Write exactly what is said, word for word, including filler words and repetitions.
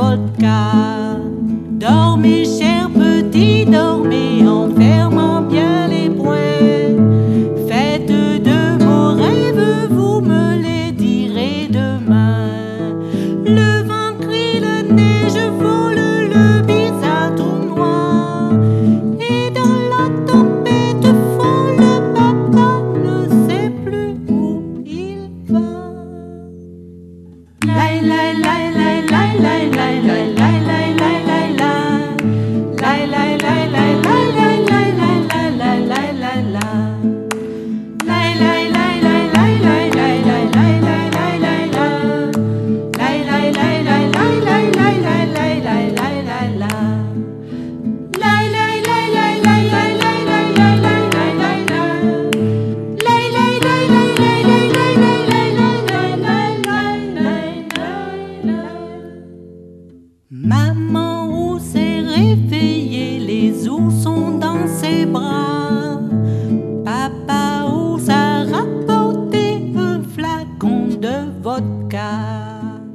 vodka. Dormez, chers petits, dormez en fermant bien les poings. Faites de vos rêves, vous me les direz demain. Le vent crie, la neige vole, le bizarre tout noir. Et dans la tempête folle, papa ne sait plus où il va. Lai, lai, lai, lai, lai, lai, lai, lai, lai, lai, lai, lai, lai. Lai, lai, lai, lai, lai, lai, lai, lai, lai, lai, lai, lai. Lai, lai, lai, lai, lai, lai, lai, lai, lai, lai, lai, lai, lai. Lai, lai, lai, lai, lai, lai, lai, lai, lai, lai, lai, lai, lai. Lai, lai, lai, lai, lai, lai, lai, lai, lai, lai, lai, lai, lai. Lai, lai, lai, lai, lai, lai, lai, lai, lai, lai, lai, lai, lai, lai. Maman où s'est réveillée, les ours sont dans ses bras. Papa où a rapporté un flacon de vodka.